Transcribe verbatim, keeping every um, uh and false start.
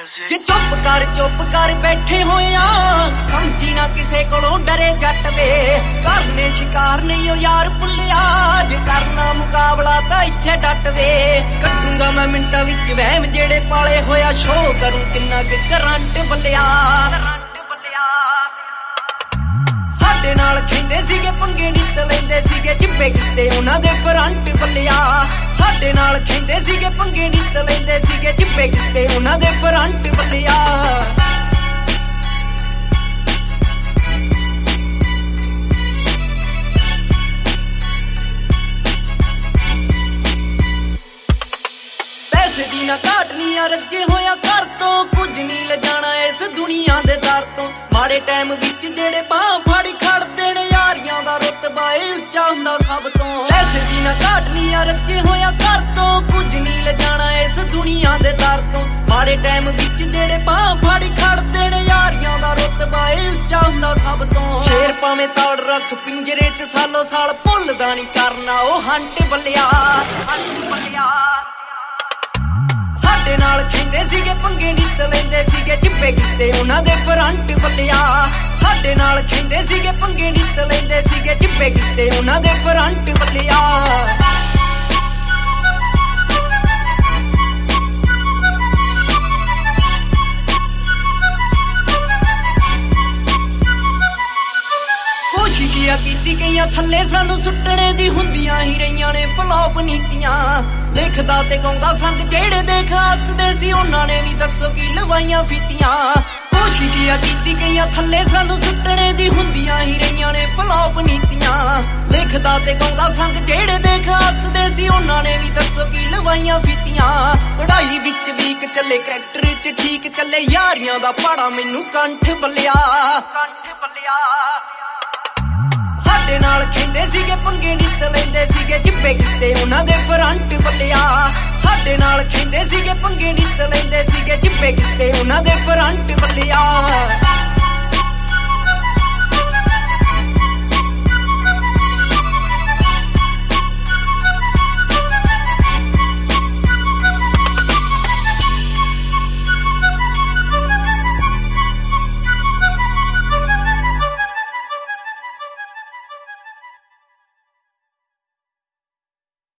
जे चुप कर चुप कर बैठे होए समझी ना किसे कोलों डरे जट वे करने शिकार नहीं हो यार भुलिया जे करना मुकाबला तां इत्थे डट वे कटूंगा मैं मिंटां विच वहम जेड़े पाले होया शो करूं किन्ना कि करंट बल्लिया साडे नाल खेंदे सीगे पंगे नित लैंदे सीगे चिब्बे किते उन्हां दे फ्रंट बल्लिया साडे नाल खेंदे सीगे पंगे नित लैंदे सीगे चिब्बे किते उन्हां दे फ्रंट बल्लिया पैसे दी ना घाट नी आ रज्जे होया घर तो कुछ नहीं ले जाना इस दुनिया दे दर तो माड़े टाइम विच जेड़े बाह फाड़ी खड़दे ने यारियां दा रुतबा उच्चा हुंदा सब तो पैसे दी ना घाट नी आ रज्जे होया घर तो कुछ नहीं ले जाना इस दुनिया दे दर तो माड़े टाइम विच जेड़े बाह फाड़ी खड़दे ने यारियां दा रुतबा उच्चा हुंदा सब तो शेर भावें तड़ रख पिंजरे च सालो साल भुलदा नहीं करना ओ हंट बल्लिया हंट बल्लिया साडे नाल खेंदे सीगे पंगे नित लैंदे सीगे चिब्बे किते उन्हां दे फ्रंट बल्लिया साडे नाल खेंदे सीगे पंगे नित लैंदे सीगे चिब्बे किते उन्हां दे फ्रंट बल्लिया कोशिशियां कीती गईयां थल्ले सानू सुट्टने दी हुंदियां ही रहियां ने फ्लॉप नीतियां लिखदा ते गाउंदा संग जेड़े देख हसदे सी उन्हां ने भी दसो की लवाइयां फीतियां कोशिशियां कीती गईयां थल्ले सानू सुट्टने दी हुंदियां ही रहियां ने फ्लॉप नीतियां लिखदा ते गाउंदा संग जेड़े देख हसदे सी उन्हां ने भी दसो की लवाइयां फीतियां पढ़ाई विच वीक चले करैक्टर च ठीक चले यारियां दा पाड़ा मैनू कंठ बल्लिया कंठ बल्लिया साडे नाल खेंदे सीगे पंगे नित लैंदे सीगे चिब्बे किते उन्हां दे फ्रंट बल्लिया साडे नाल खेंदे सीगे पंगे नित लैंदे